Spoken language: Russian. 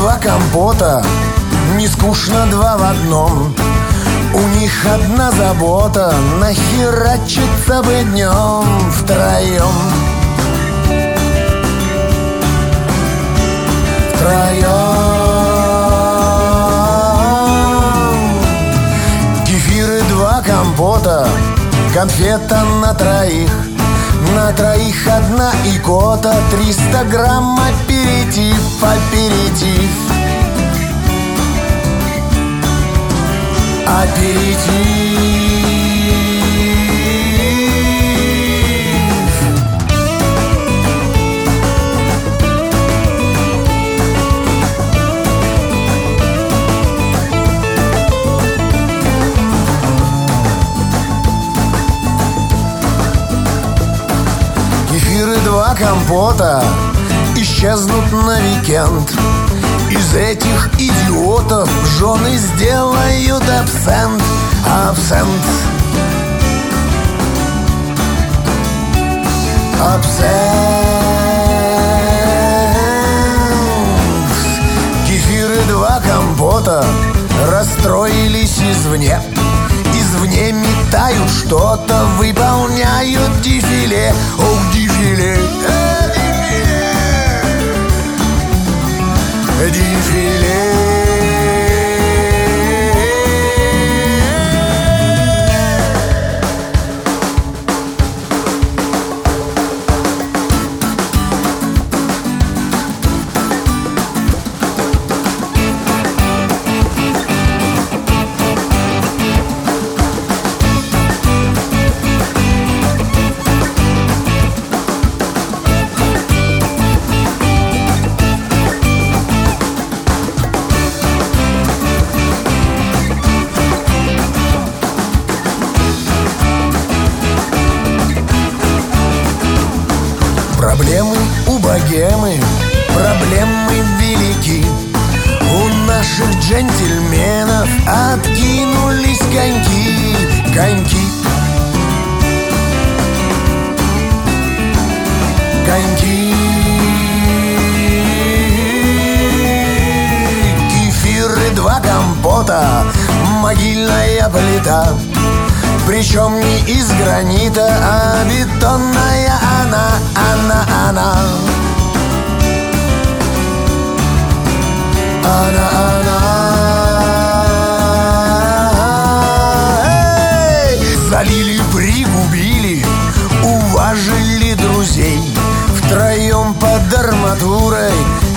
два компота, не скучно два в одном. У них одна забота — нахерачиться бы днем втроем. Кефир и два компота, конфета на троих. На троих одна икота, 300 грамм аперитив, аперитив. Аперитив. Кефир и два компота исчезнут на уикенд. Из этих идиотов жены сделают абсент. Абсент. Абсент. Кефир и два компота расстроились извне. Извне метают что-то, выполняют дефиле. Ох, дефиле. Дефиле. Проблемы у богемы, проблемы велики. У наших джентльменов откинулись коньки, коньки. Коньки. Кефир и два компота, могильная плита. Причем не из гранита, а бетонная она. Она. Залили, пригубили, уважили друзей. Втроем под арматурой